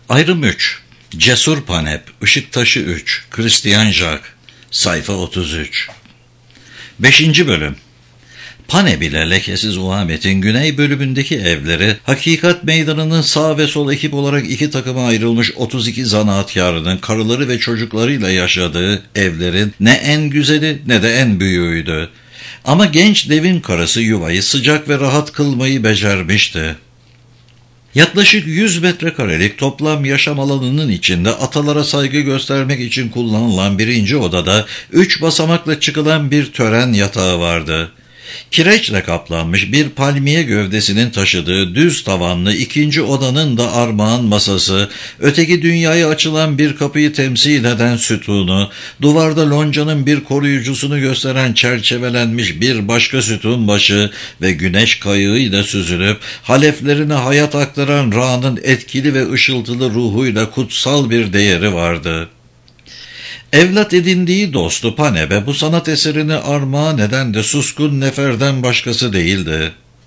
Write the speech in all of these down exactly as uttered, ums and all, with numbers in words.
Ayrım üç. Cesur Panep, Işıktaşı üç, Christian Jacques, sayfa otuz üç. beşinci bölüm. Panep ile Lekesiz Uhabet'in güney bölümündeki evleri, Hakikat Meydanı'nın sağ ve sol ekip olarak iki takıma ayrılmış otuz iki zanaatkarının karıları ve çocuklarıyla yaşadığı evlerin ne en güzeli ne de en büyüğüydü. Ama genç devin karısı yuvayı sıcak ve rahat kılmayı becermişti. Yaklaşık yüz metrekarelik toplam yaşam alanının içinde atalara saygı göstermek için kullanılan birinci odada üç basamakla çıkılan bir tören yatağı vardı. Kireçle kaplanmış bir palmiye gövdesinin taşıdığı düz tavanlı ikinci odanın da armağan masası, öteki dünyaya açılan bir kapıyı temsil eden sütunu, duvarda loncanın bir koruyucusunu gösteren çerçevelenmiş bir başka sütun başı ve güneş kayığıyla süzülüp haleflerine hayat aktaran Ra'nın etkili ve ışıltılı ruhuyla kutsal bir değeri vardı. Evlat edindiği dostu Panep'e bu sanat eserini armağan eden de suskun neferden başkası değildi.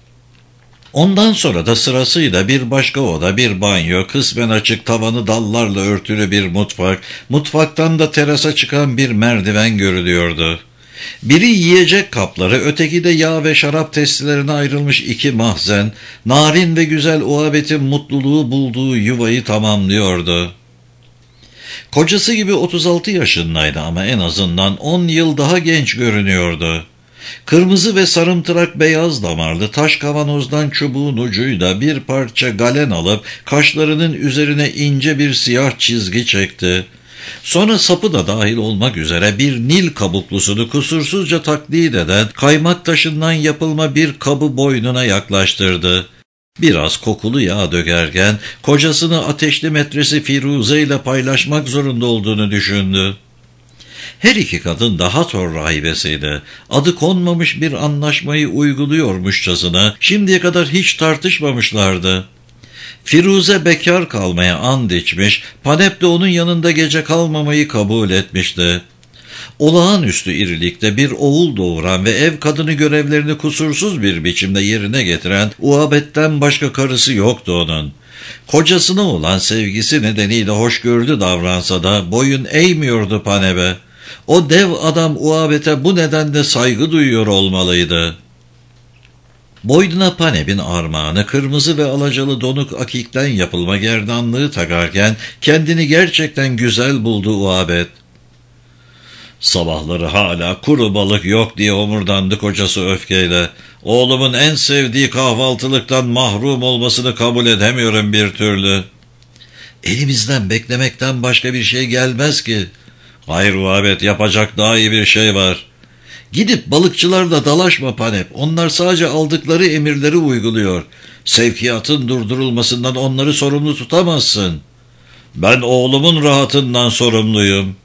Ondan sonra da sırasıyla bir başka oda, bir banyo, kısmen açık tavanı dallarla örtülü bir mutfak, mutfaktan da terasa çıkan bir merdiven görülüyordu. Biri yiyecek kapları, öteki de yağ ve şarap testilerine ayrılmış iki mahzen, narin ve güzel Uhabet'in mutluluğu bulduğu yuvayı tamamlıyordu. Kocası gibi otuz altı yaşındaydı ama en azından on yıl daha genç görünüyordu. Kırmızı ve sarımtırak beyaz damarlı taş kavanozdan çubuğun ucuyla bir parça galen alıp kaşlarının üzerine ince bir siyah çizgi çekti. Sonra sapı da dahil olmak üzere bir nil kabuklusunu kusursuzca taklit eden kaymak taşından yapılma bir kabı boynuna yaklaştırdı. Biraz kokulu yağ dökerken kocasını ateşli metresi Firuze ile paylaşmak zorunda olduğunu düşündü. Her iki kadın da Hathor rahibesiydi. Adı konmamış bir anlaşmayı uyguluyormuşçasına şimdiye kadar hiç tartışmamışlardı. Firuze bekar kalmaya and içmiş, Panep de onun yanında gece kalmamayı kabul etmişti. Olağanüstü irilikte bir oğul doğuran ve ev kadını görevlerini kusursuz bir biçimde yerine getiren Uhabet'ten başka karısı yoktu onun. Kocasına olan sevgisi nedeniyle hoşgörülü davransa da boyun eğmiyordu Panep'e. O dev adam Uhabet'e bu nedenle saygı duyuyor olmalıydı. Boynuna Panep'in armağanı kırmızı ve alacalı donuk akikten yapılma gerdanlığı takarken kendini gerçekten güzel buldu Uhabet. Sabahları hala kuru balık yok diye omurdandı kocası öfkeyle. Oğlumun en sevdiği kahvaltılıktan mahrum olmasını kabul edemiyorum bir türlü. Elimizden beklemekten başka bir şey gelmez ki. Hayır Uhabet, yapacak daha iyi bir şey var. Gidip balıkçılarla dalaşma Panep. Onlar sadece aldıkları emirleri uyguluyor. Sevkiyatın durdurulmasından onları sorumlu tutamazsın. Ben oğlumun rahatından sorumluyum.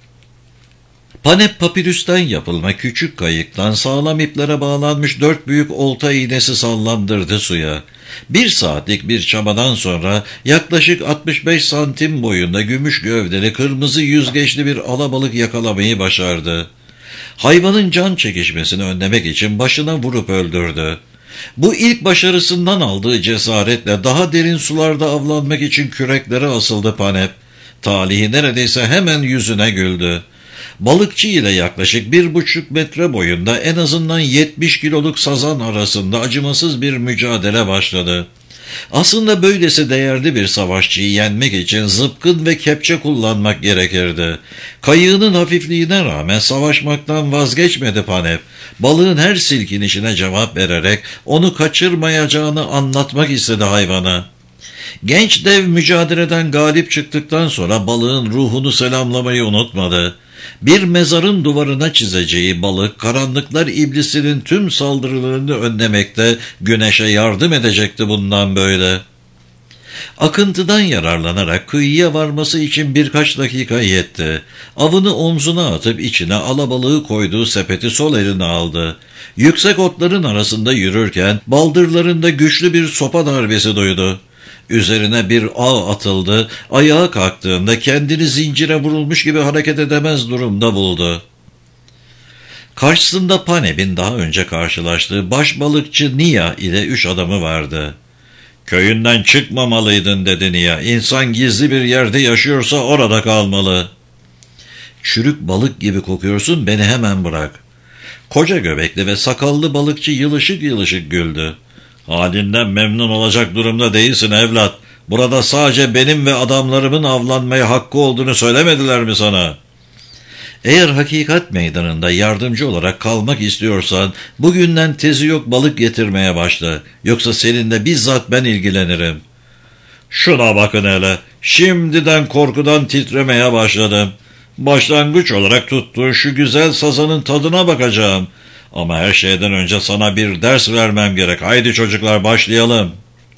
Panep papirüsten yapılma küçük kayıktan sağlam iplere bağlanmış dört büyük olta iğnesi sallandırdı suya. Bir saatlik bir çabadan sonra yaklaşık altmış beş santim boyunda gümüş gövdeli kırmızı yüzgeçli bir alabalık yakalamayı başardı. Hayvanın can çekişmesini önlemek için başına vurup öldürdü. Bu ilk başarısından aldığı cesaretle daha derin sularda avlanmak için küreklere asıldı Panep. Talihi neredeyse hemen yüzüne güldü. Balıkçı ile yaklaşık bir buçuk metre boyunda en azından yetmiş kiloluk sazan arasında acımasız bir mücadele başladı. Aslında böylesi değerli bir savaşçıyı yenmek için zıpkın ve kepçe kullanmak gerekirdi. Kayığının hafifliğine rağmen savaşmaktan vazgeçmedi Panep. Balığın her silkinişine cevap vererek onu kaçırmayacağını anlatmak istedi hayvana. Genç dev mücadeleden galip çıktıktan sonra balığın ruhunu selamlamayı unutmadı. Bir mezarın duvarına çizeceği balık, karanlıklar iblisinin tüm saldırılarını önlemekte güneşe yardım edecekti bundan böyle. Akıntıdan yararlanarak kıyıya varması için birkaç dakika yetti. Avını omzuna atıp içine alabalığı koyduğu sepeti sol eline aldı. Yüksek otların arasında yürürken baldırlarında güçlü bir sopa darbesi duydu. Üzerine bir ağ atıldı, ayağa kalktığında kendini zincire vurulmuş gibi hareket edemez durumda buldu. Karşısında Panep'in daha önce karşılaştığı baş balıkçı Nia ile üç adamı vardı. Köyünden çıkmamalıydın dedi Nia. İnsan gizli bir yerde yaşıyorsa orada kalmalı. Çürük balık gibi kokuyorsun, beni hemen bırak. Koca göbekli ve sakallı balıkçı yılışık yılışık güldü. Halinden memnun olacak durumda değilsin evlat. Burada sadece benim ve adamlarımın avlanmaya hakkı olduğunu söylemediler mi sana? Eğer hakikat meydanında yardımcı olarak kalmak istiyorsan bugünden tezi yok balık getirmeye başla. Yoksa seninle bizzat ben ilgilenirim. Şuna bakın hele. Şimdiden korkudan titremeye başladım. Başlangıç olarak tuttuğun şu güzel sazanın tadına bakacağım. Ama her şeyden önce sana bir ders vermem gerek. Haydi çocuklar, başlayalım.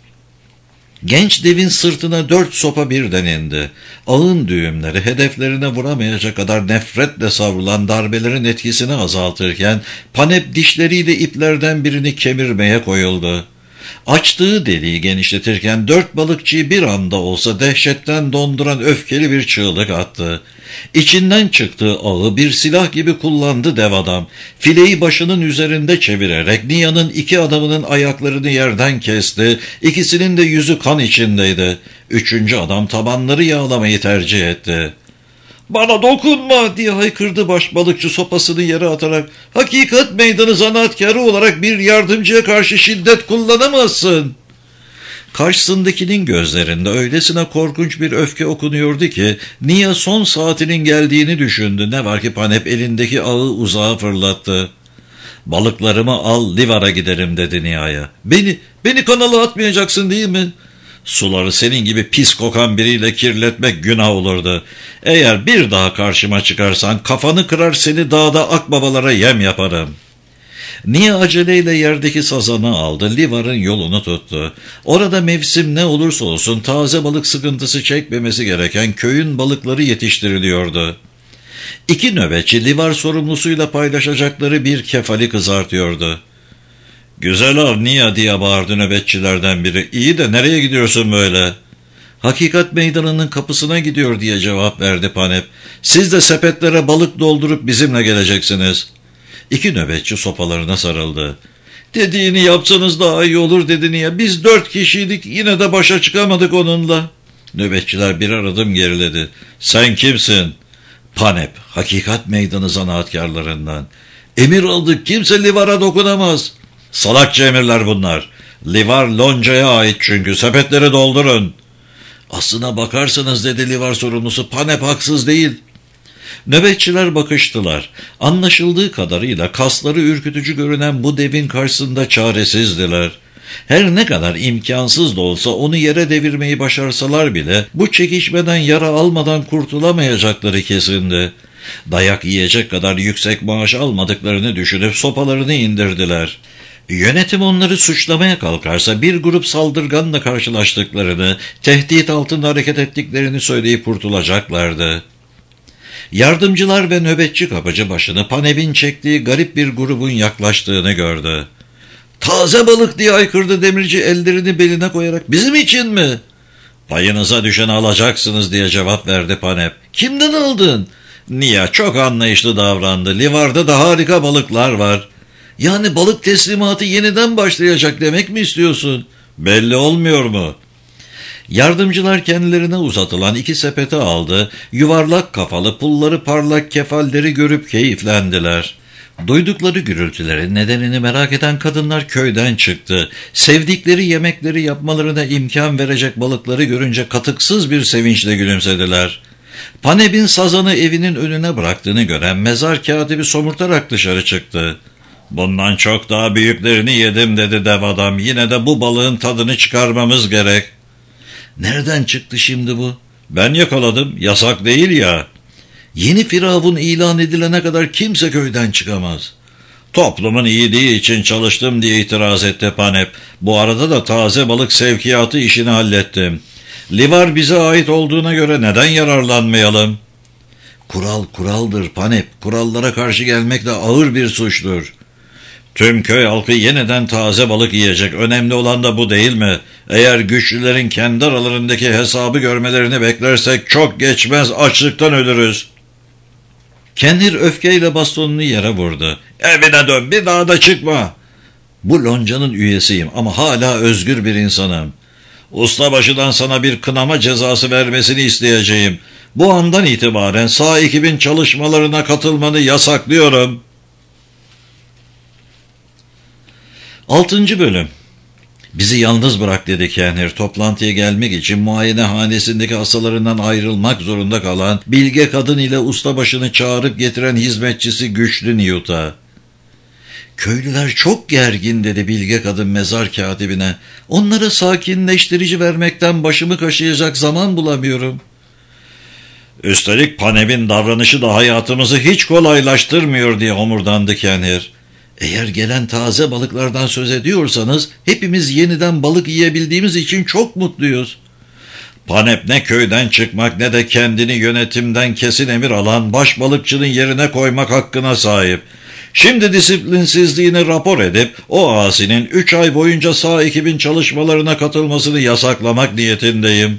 Genç devin sırtına dört sopa birden indi. Ağın düğümleri hedeflerine vuramayacak kadar nefretle savrulan darbelerin etkisini azaltırken Panep dişleriyle iplerden birini kemirmeye koyuldu. Açtığı deliği genişletirken dört balıkçıyı bir anda olsa dehşetten donduran öfkeli bir çığlık attı. İçinden çıktığı ağı bir silah gibi kullandı dev adam. Fileyi başının üzerinde çevirerek Nia'nın iki adamının ayaklarını yerden kesti. İkisinin de yüzü kan içindeydi. Üçüncü adam tabanları yağlamayı tercih etti. "Bana dokunma!" diye haykırdı başbalıkçı sopasını yere atarak. "Hakikat meydanı zanaatkarı olarak bir yardımcıya karşı şiddet kullanamazsın." Karşısındakinin gözlerinde öylesine korkunç bir öfke okunuyordu ki Nia son saatinin geldiğini düşündü. Ne var ki Panep elindeki ağı uzağa fırlattı. "Balıklarımı al, Livar'a giderim," dedi Nia'ya. Beni, beni kanala atmayacaksın değil mi? Suları senin gibi pis kokan biriyle kirletmek günah olurdu. Eğer bir daha karşıma çıkarsan kafanı kırar, seni dağda akbabalara yem yaparım. Nia aceleyle yerdeki sazanı aldı, Livar'ın yolunu tuttu. Orada mevsim ne olursa olsun taze balık sıkıntısı çekmemesi gereken köyün balıkları yetiştiriliyordu. İki nöbetçi Livar sorumlusuyla paylaşacakları bir kefali kızartıyordu. "Güzel av Nia," diye bağırdı nöbetçilerden biri. "İyi de nereye gidiyorsun böyle?" "Hakikat meydanının kapısına gidiyor," diye cevap verdi Panep. "Siz de sepetlere balık doldurup bizimle geleceksiniz." İki nöbetçi sopalarına sarıldı. "Dediğini yapsanız daha iyi olur," dedi Nia. "Biz dört kişiydik, yine de başa çıkamadık onunla." Nöbetçiler birer adım geriledi. "Sen kimsin?" "Panep, hakikat meydanı zanaatkarlarından." "Emir aldık, kimse Livar'a dokunamaz." "Salakça emirler bunlar. Livar loncaya ait çünkü, sepetleri doldurun." "Aslına bakarsanız," dedi Livar sorumlusu, "Panep haksız değil." Nöbetçiler bakıştılar. Anlaşıldığı kadarıyla kasları ürkütücü görünen bu devin karşısında çaresizdiler. Her ne kadar imkansız da olsa onu yere devirmeyi başarsalar bile bu çekişmeden yara almadan kurtulamayacakları kesindi. Dayak yiyecek kadar yüksek maaş almadıklarını düşünüp sopalarını indirdiler. Yönetim onları suçlamaya kalkarsa bir grup saldırganla karşılaştıklarını, tehdit altında hareket ettiklerini söyleyip kurtulacaklardı. Yardımcılar ve nöbetçi kapıcı başını Panep'in çektiği garip bir grubun yaklaştığını gördü. "Taze balık!" diye haykırdı demirci ellerini beline koyarak. "Bizim için mi?" "Payınıza düşeni alacaksınız," diye cevap verdi Panep. "Kimden aldın?" Nia çok anlayışlı davrandı. "Livar'da da harika balıklar var." "Yani balık teslimatı yeniden başlayacak demek mi istiyorsun?" "Belli olmuyor mu?" Yardımcılar kendilerine uzatılan iki sepeti aldı, yuvarlak kafalı, pulları parlak kefalleri görüp keyiflendiler. Duydukları gürültülerin nedenini merak eden kadınlar köyden çıktı. Sevdikleri yemekleri yapmalarına imkan verecek balıkları görünce katıksız bir sevinçle gülümsediler. Panep'in sazanı evinin önüne bıraktığını gören mezar katibi somurtarak dışarı çıktı. "Bundan çok daha büyüklerini yedim," dedi dev adam. "Yine de bu balığın tadını çıkarmamız gerek." "Nereden çıktı şimdi bu?" "Ben yakaladım, yasak değil ya." "Yeni firavun ilan edilene kadar kimse köyden çıkamaz." "Toplumun iyiliği için çalıştım," diye itiraz etti Panep. "Bu arada da taze balık sevkiyatı işini hallettim. Livar bize ait olduğuna göre neden yararlanmayalım?" "Kural kuraldır Panep. Kurallara karşı gelmek de ağır bir suçtur." "Tüm köy halkı yeniden taze balık yiyecek. Önemli olan da bu değil mi? Eğer güçlülerin kendi aralarındaki hesabı görmelerini beklersek çok geçmez açlıktan ölürüz." Kenhir öfkeyle bastonunu yere vurdu. "Evine dön, bir daha da çıkma." "Bu loncanın üyesiyim ama hala özgür bir insanım." Ustabaşıdan sana bir kınama cezası vermesini isteyeceğim. Bu andan itibaren sağ ekibin çalışmalarına katılmanı yasaklıyorum. Altıncı bölüm. Bizi yalnız bırak dedi Kenhir. Toplantıya gelmek için muayenehanesindeki hastalarından ayrılmak zorunda kalan bilge kadın ile ustabaşını çağırıp getiren hizmetçisi Güçlü Newt'a. Köylüler çok gergin dedi bilge kadın mezar katibine. Onlara sakinleştirici vermekten başımı kaşıyacak zaman bulamıyorum. Üstelik Panep'in davranışı da hayatımızı hiç kolaylaştırmıyor diye homurdandı Kenhir. Eğer gelen taze balıklardan söz ediyorsanız hepimiz yeniden balık yiyebildiğimiz için çok mutluyuz. Panep ne köyden çıkmak ne de kendini yönetimden kesin emir alan baş balıkçının yerine koymak hakkına sahip. Şimdi disiplinsizliğini rapor edip o asinin üç ay boyunca sağ ekibin çalışmalarına katılmasını yasaklamak niyetindeyim.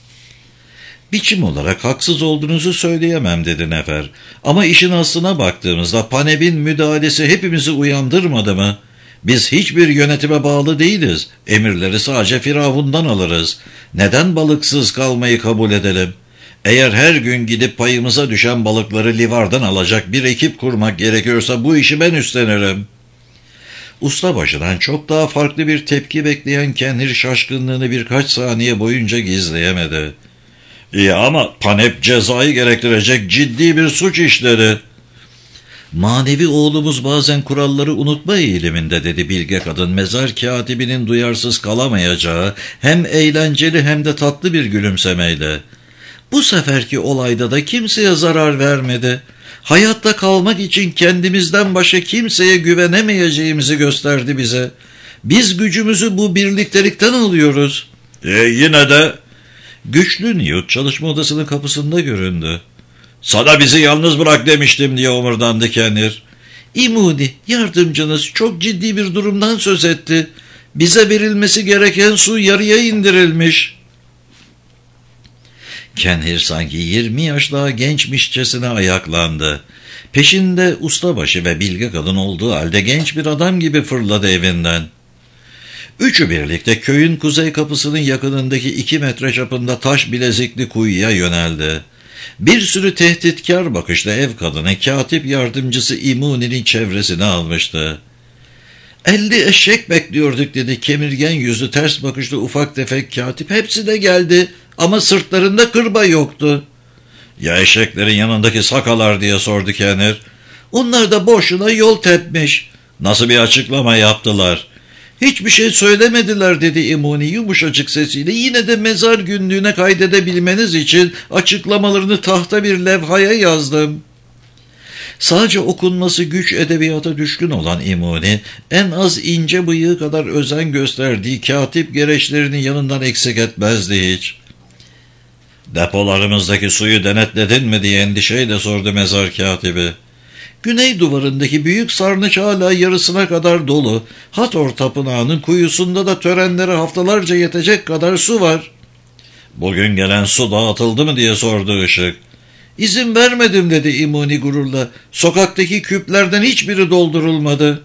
Biçim olarak haksız olduğunuzu söyleyemem dedi Nefer. Ama işin aslına baktığımızda Panep'in müdahalesi hepimizi uyandırmadı mı? Biz hiçbir yönetime bağlı değiliz. Emirleri sadece Firavun'dan alırız. Neden balıksız kalmayı kabul edelim? Eğer her gün gidip payımıza düşen balıkları livardan alacak bir ekip kurmak gerekiyorsa bu işi ben üstlenirim. Ustabaşıdan çok daha farklı bir tepki bekleyen Kenhir şaşkınlığını birkaç saniye boyunca gizleyemedi. İyi ama Panep cezayı gerektirecek ciddi bir suç işledi. Manevi oğlumuz bazen kuralları unutma eğiliminde dedi bilge kadın mezar katibinin duyarsız kalamayacağı hem eğlenceli hem de tatlı bir gülümsemeyle. Bu seferki olayda da kimseye zarar vermedi. Hayatta kalmak için kendimizden başka kimseye güvenemeyeceğimizi gösterdi bize. Biz gücümüzü bu birliktelikten alıyoruz. E yine de... Güçlü Newt çalışma odasının kapısında göründü. Sana bizi yalnız bırak demiştim diye omurdandı Kenhir. İmuni, yardımcınız çok ciddi bir durumdan söz etti. Bize verilmesi gereken su yarıya indirilmiş. Kenhir sanki yirmi yaş daha gençmişçesine ayaklandı. Peşinde ustabaşı ve bilge kadın olduğu halde genç bir adam gibi fırladı evinden. Üçü birlikte köyün kuzey kapısının yakınındaki iki metre çapında taş bilezikli kuyuya yöneldi. Bir sürü tehditkar bakışla ev kadını katip yardımcısı İmuni'nin çevresine almıştı. Elli eşek bekliyorduk dedi kemirgen yüzlü ters bakışlı ufak tefek katip. Hepsi de geldi ama sırtlarında kırba yoktu. Ya eşeklerin yanındaki sakalar diye sordu Kenhir. Onlar da boşuna yol tepmiş. Nasıl bir açıklama yaptılar? Hiçbir şey söylemediler dedi İmuni yumuşacık sesiyle. Yine de mezar günlüğüne kaydedebilmeniz için açıklamalarını tahta bir levhaya yazdım. Sadece okunması güç edebiyata düşkün olan İmuni, en az ince bıyığı kadar özen gösterdiği katip gereçlerini yanından eksik etmezdi hiç. Depolarımızdaki suyu denetledin mi diye endişeyle sordu mezar katibi. Güney duvarındaki büyük sarnıç hala yarısına kadar dolu. Hathor tapınağının kuyusunda da törenlere haftalarca yetecek kadar su var. Bugün gelen su dağıtıldı mı diye sordu Işık. İzin vermedim dedi İmuni gururla. Sokaktaki küplerden hiçbiri doldurulmadı.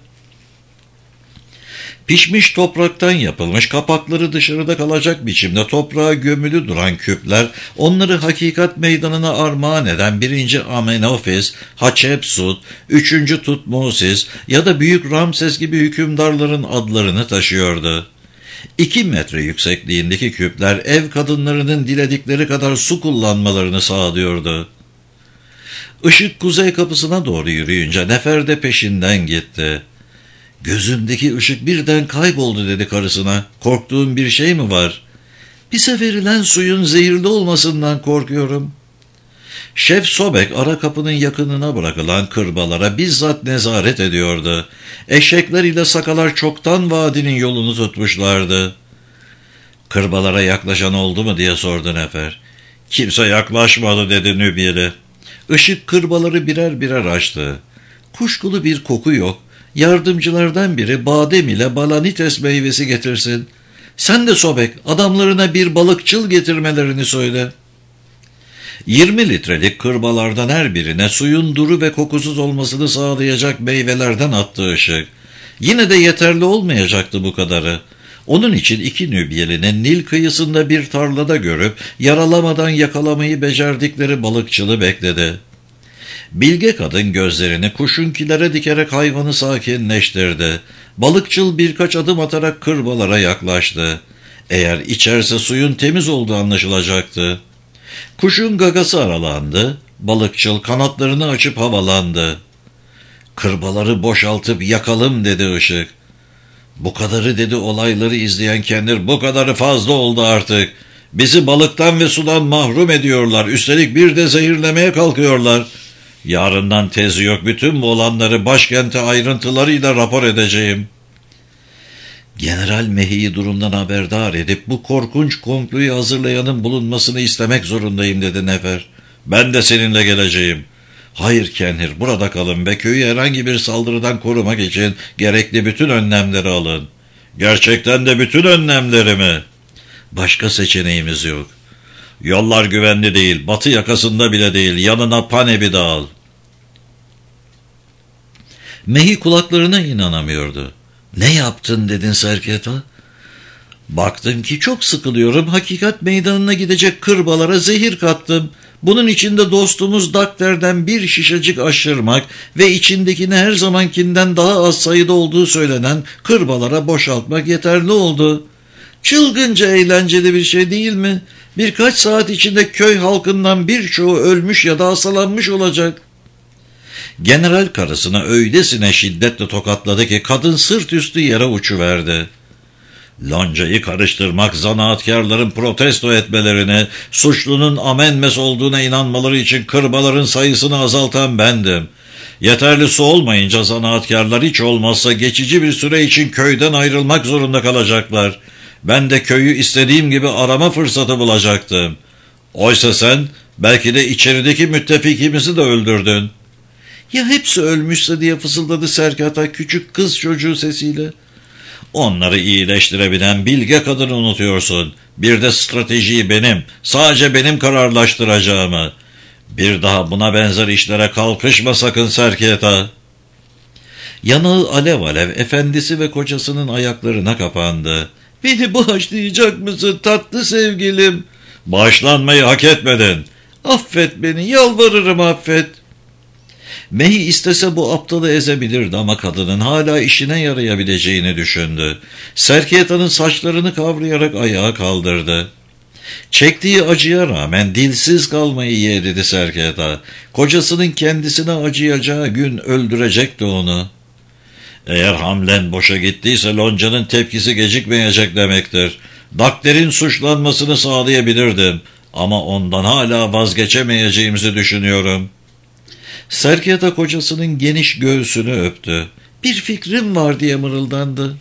Pişmiş topraktan yapılmış kapakları dışarıda kalacak biçimde toprağa gömülü duran küpler onları hakikat meydanına armağan eden birinci Amenofis, Hatshepsut, üçüncü Tutmosis ya da büyük Ramses gibi hükümdarların adlarını taşıyordu. İki metre yüksekliğindeki küpler ev kadınlarının diledikleri kadar su kullanmalarını sağlıyordu. Işık kuzey kapısına doğru yürüyünce Nefer de peşinden gitti. Gözündeki ışık birden kayboldu dedi karısına. Korktuğun bir şey mi var? Bize verilen suyun zehirli olmasından korkuyorum. Şef Sobek ara kapının yakınına bırakılan kırbalara bizzat nezaret ediyordu. Eşekler ile sakalar çoktan vadinin yolunu tutmuşlardı. Kırbalara yaklaşan oldu mu diye sordu Nefer. Kimse yaklaşmadı dedi Nübiyeli. Işık kırbaları birer birer açtı. Kuşkulu bir koku yok. Yardımcılardan biri badem ile balanites meyvesi getirsin. Sen de Sobek adamlarına bir balıkçıl getirmelerini söyle. Yirmi litrelik kırbalardan her birine suyun duru ve kokusuz olmasını sağlayacak meyvelerden attı Işık. Yine de yeterli olmayacaktı bu kadarı. Onun için iki Nübyelinin Nil kıyısında bir tarlada görüp yaralamadan yakalamayı becerdikleri balıkçılı bekledi. Bilge kadın gözlerini kuşunkilere dikerek hayvanı sakinleştirdi. Balıkçıl birkaç adım atarak kırbalara yaklaştı. Eğer içerse suyun temiz olduğu anlaşılacaktı. Kuşun gagası aralandı. Balıkçıl kanatlarını açıp havalandı. "Kırbaları boşaltıp yakalım," dedi Işık. "Bu kadarı," dedi olayları izleyen Kendir, "bu kadarı fazla oldu artık. Bizi balıktan ve sudan mahrum ediyorlar. Üstelik bir de zehirlemeye kalkıyorlar. Yarından tezi yok, bütün bu olanları başkente ayrıntılarıyla rapor edeceğim." General Mehi'yi durumdan haberdar edip bu korkunç komployu hazırlayanın bulunmasını istemek zorundayım, dedi Nefer. "Ben de seninle geleceğim." "Hayır Kenhir, burada kalın ve köyü herhangi bir saldırıdan korumak için gerekli bütün önlemleri alın." "Gerçekten de bütün önlemleri mi?" "Başka seçeneğimiz yok." "Yollar güvenli değil, batı yakasında bile değil, yanına Paneb'i de al." Mehi kulaklarına inanamıyordu. "Ne yaptın?" dedin Serketa. "Baktım ki çok sıkılıyorum, hakikat meydanına gidecek kırbalara zehir kattım. Bunun içinde dostumuz Dakter'den bir şişecik aşırmak ve içindekini her zamankinden daha az sayıda olduğu söylenen kırbalara boşaltmak yeterli oldu. Çılgınca eğlenceli bir şey değil mi? Birkaç saat içinde köy halkından birçoğu ölmüş ya da hastalanmış olacak." General karısına öylesine şiddetle tokatladı ki kadın sırt üstü yere uçuverdi. "Loncayı karıştırmak, zanaatkarların protesto etmelerini, suçlunun amenmes olduğuna inanmaları için kırbaların sayısını azaltan bendim. Yeterli su olmayınca zanaatkarlar hiç olmazsa geçici bir süre için köyden ayrılmak zorunda kalacaklar. Ben de köyü istediğim gibi arama fırsatı bulacaktım. Oysa sen belki de içerideki müttefikimizi de öldürdün." "Ya hepsi ölmüşse?" diye fısıldadı Serkata küçük kız çocuğu sesiyle. "Onları iyileştirebilen bilge kadını unutuyorsun. Bir de stratejiyi benim, sadece benim kararlaştıracağımı. Bir daha buna benzer işlere kalkışma sakın Serketa." Yanağı alev alev efendisi ve kocasının ayaklarına kapandı. "Beni bağışlayacak mısın tatlı sevgilim?" "Bağışlanmayı hak etmedin." "Affet beni, yalvarırım affet." Mehi istese bu aptalı ezebilirdi ama kadının hala işine yarayabileceğini düşündü. Serketa'nın saçlarını kavrayarak ayağa kaldırdı. Çektiği acıya rağmen dilsiz kalmayı yeğledi Serketa. Kocasının kendisine acıyacağı gün öldürecekti onu. "Eğer hamlen boşa gittiyse Lonca'nın tepkisi gecikmeyecek demektir. Dakter'in suçlanmasını sağlayabilirdim ama ondan hala vazgeçemeyeceğimizi düşünüyorum." Serketa kocasının geniş göğsünü öptü. "Bir fikrim var," diye mırıldandı.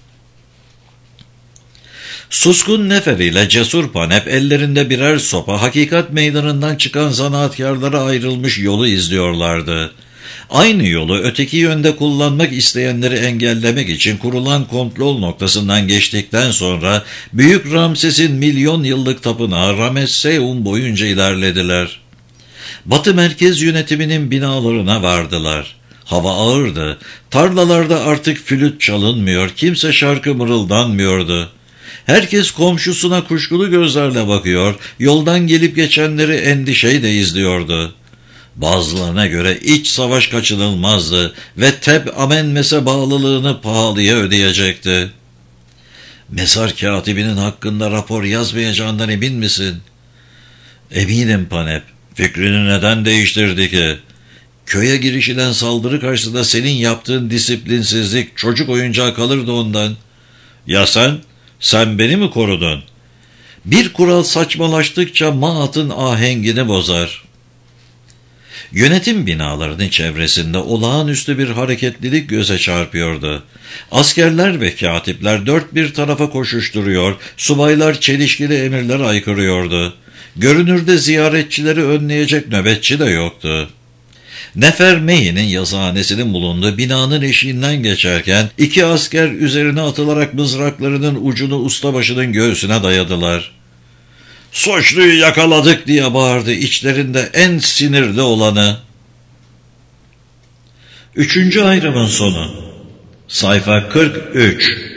Suskun Nefer ile Cesur Panep ellerinde birer sopa hakikat meydanından çıkan zanaatkarlara ayrılmış yolu izliyorlardı. Aynı yolu öteki yönde kullanmak isteyenleri engellemek için kurulan kontrol noktasından geçtikten sonra Büyük Ramses'in milyon yıllık tapınağı Ramesseum boyunca ilerlediler. Batı merkez yönetiminin binalarına vardılar. Hava ağırdı. Tarlalarda artık flüt çalınmıyor, kimse şarkı mırıldanmıyordu. Herkes komşusuna kuşkulu gözlerle bakıyor, yoldan gelip geçenleri endişeyle izliyordu. Bazılarına göre iç savaş kaçınılmazdı ve Teb Amenmes'e bağlılığını pahalıya ödeyecekti. "Mezar katibinin hakkında rapor yazmayacağından emin misin?" "Eminim Panep. Fikrini neden değiştirdi ki? Köye girişilen saldırı karşısında senin yaptığın disiplinsizlik çocuk oyuncağı kalırdı ondan." "Ya sen? Sen beni mi korudun?" "Bir kural saçmalaştıkça Maat'ın ahengini bozar." Yönetim binalarının çevresinde olağanüstü bir hareketlilik göze çarpıyordu. Askerler ve katipler dört bir tarafa koşuşturuyor, subaylar çelişkili emirler aykırıyordu. Görünürde ziyaretçileri önleyecek nöbetçi de yoktu. Nefer Mehi'nin yazıhanesinin bulunduğu binanın eşiğinden geçerken iki asker üzerine atılarak mızraklarının ucunu ustabaşının göğsüne dayadılar. "Suçluyu yakaladık!" diye bağırdı içlerinde en sinirli olanı. Üçüncü ayrımın sonu. Sayfa kırk üç.